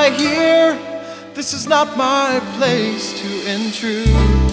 die here. This is not my place to intrude.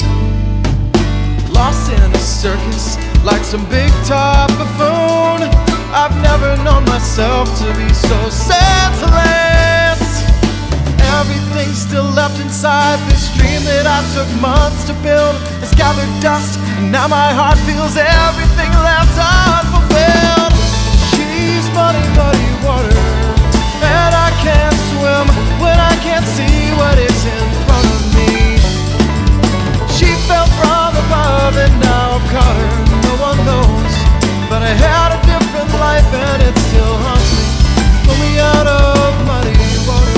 Lost in a circus like some big top buffoon. I've never known myself to be so senseless. Everything still left inside this dream that I took months to build has gathered dust, and now my heart feels everything left unfulfilled. She's muddy, muddy water, and I can't swim when I can't see what is in front of me. She fell from above and now I've caught her. No one knows, but I had a different life and it still haunts me. Pull me out of muddy water.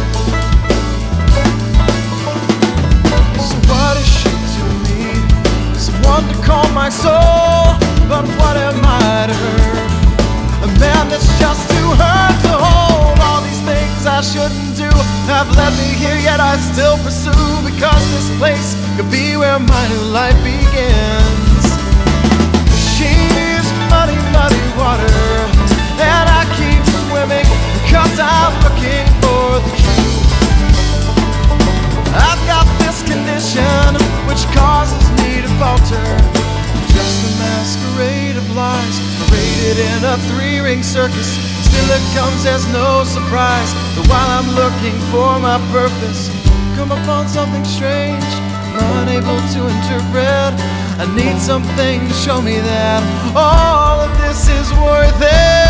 So what is she to me? Someone to calm my soul, but what am I to her? A man that's just too hurt to hold. All these things I shouldn't do have led me here, yet I still pursue, because this place could be where my new life begins. She's muddy, muddy water, and I keep swimming because I'm looking for the truth. I've got this condition which causes me to falter, just a masquerade of lies paraded in a three-ring circus. Still it comes as no surprise that while I'm looking for my purpose, come upon something strange I'm unable to interpret. I need something to show me that all of this is worth it.